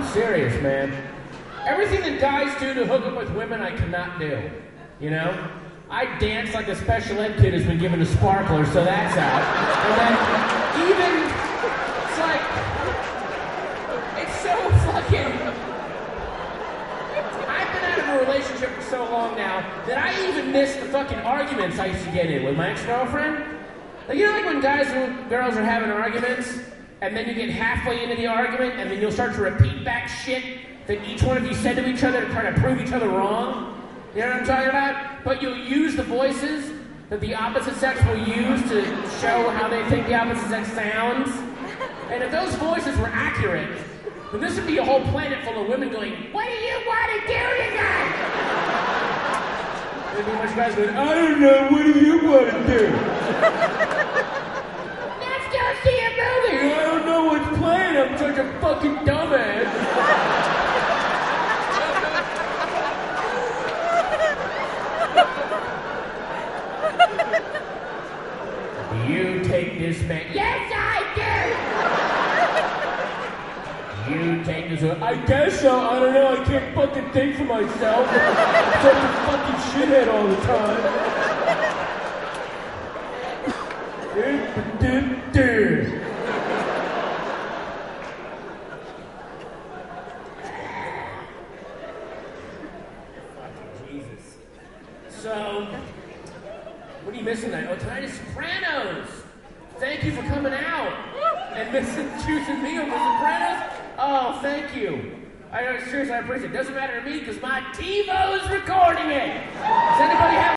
serious, man. Everything that guys do to hook up with women, I cannot do. You know? I dance like a special ed kid who's been given a sparkler, so that's out. And then even, it's like, it's so fucking... I've been out of a relationship for so long now that I even miss the fucking arguments I used to get in with my ex-girlfriend. Like, you know, like when guys and girls are having arguments, and then you get halfway into the argument, and then you'll start to repeat back shit that each one of you said to each other to try to prove each other wrong? You know what I'm talking about? But you'll use the voices that the opposite sex will use to show how they think the opposite sex sounds. And if those voices were accurate, then this would be a whole planet full of women going, "What do you want to do tonight?" There'd be a bunch of guys going, "I don't know, what do you want to do?" "Let's go see a movie." "I don't know what's playing, I'm such a fucking dumbass." You take this man. Yes, I do! You take this one. I guess so. I don't know. I can't fucking think for myself. I'm such a fucking shithead all the time. Fucking Jesus. So... what are you missing tonight? Oh, tonight is Sopranos. Thank you for coming out and choosing me over Sopranos. Oh, thank you. Seriously, I appreciate it. Doesn't matter to me because my TiVo is recording it. Does anybody have